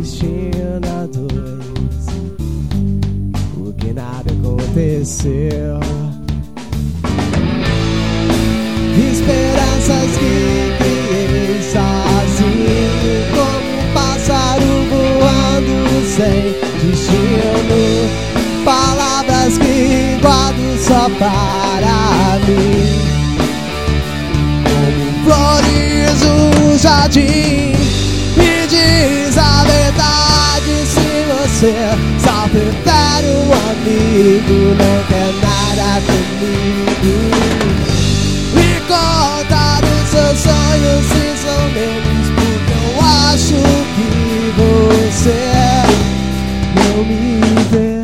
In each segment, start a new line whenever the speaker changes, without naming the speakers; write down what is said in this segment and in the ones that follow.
destino a dois, porque nada aconteceu. Esperanças que criei sozinho, como um pássaro voando sem destino. Palavras que guardo só para mim, como flores no jardim. Me diz a verdade, se você só prefere um amigo, não quer nada comigo. Me conta dos seus sonhos, se são meus, porque eu acho que você não me vê.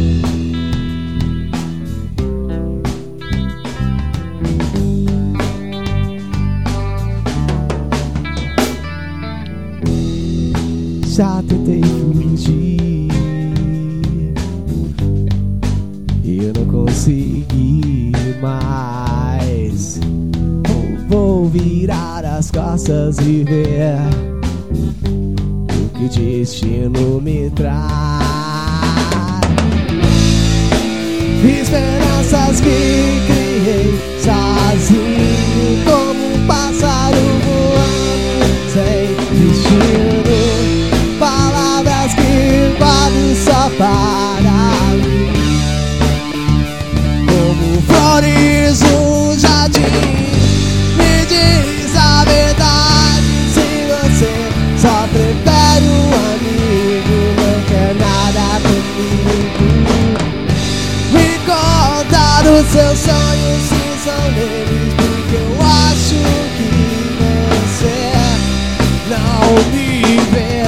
Já tentei fugir e eu não consegui mais. Vou virar as costas e ver o que o destino me traz. Esperanças que criei sozinho, como um pássaro voando sem destino. Palavras que guardo só para mim, como flores no jardim. Me diz a verdade, se você só prefere um amigo, não quer nada comigo. Me conta dos seus sonhos, se são deles, porque eu acho que você não me vê.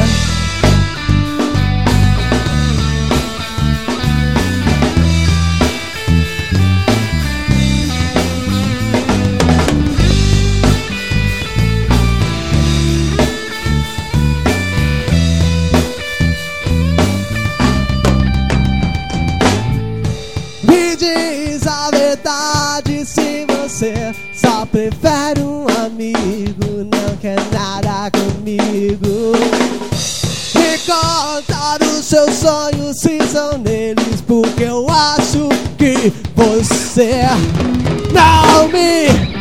Diz a verdade, se você só prefere um amigo, não quer nada comigo. Me conta dos seus sonhos, se são neles, porque eu acho que você não me